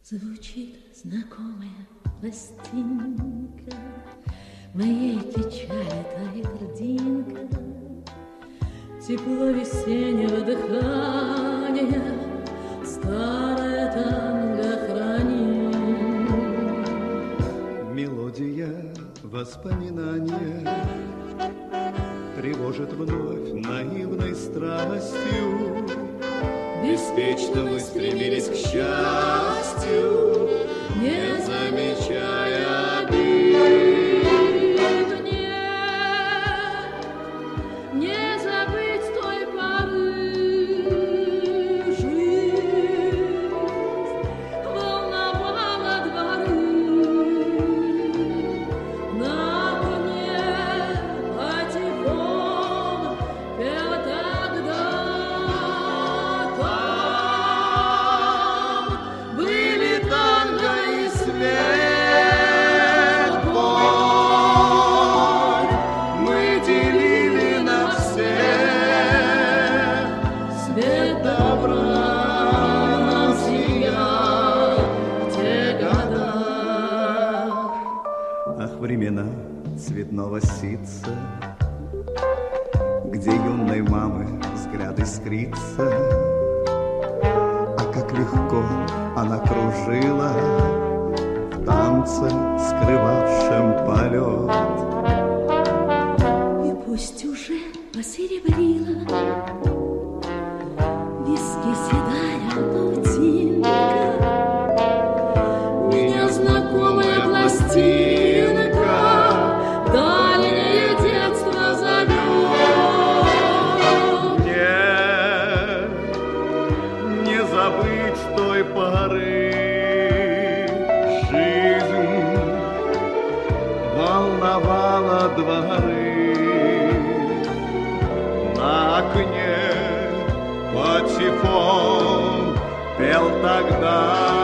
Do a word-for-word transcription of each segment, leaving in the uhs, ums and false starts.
Звучит знакомая пластинка, моей печали тает льдинка, тепло весеннего дыхания старое танго хранит. Мелодия воспоминания тревожит вновь наивной страстью. Беспечно мы стремились к счастью, не замечая обид. Нет, не забыть той поры, жизнь волновала дворы. На окне патефон пел тогда. Времена цветного ситца, где юной мамы взгляд искрится, а как легко она кружила в танце, скрывавшем полет. И пусть уже посеребрила виски седая паутинка, меня знакомая пластинка дальнее детство зовет. Нет, не забыть той поры, жизнь волновала дворы. На окне патефон пел тогда.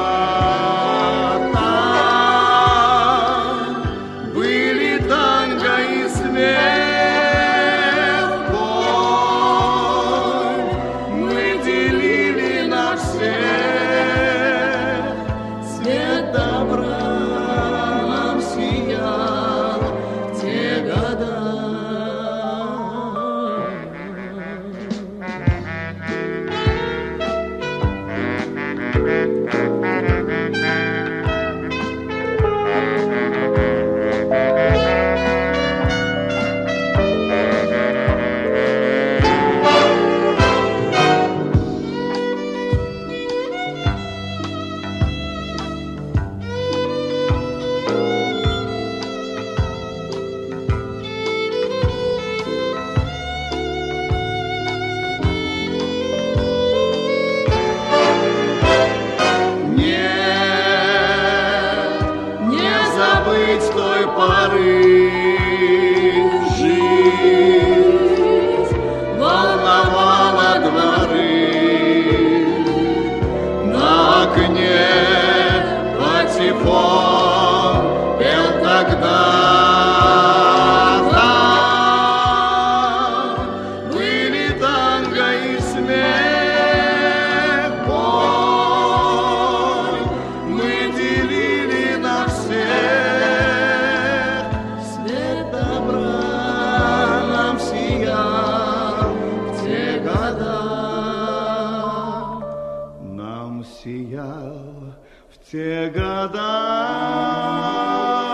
С той поры жизнь волновала дворы. На окне патефон пел тогда. Там были танго и смех, боль мы делили на всех. Сиял в те года.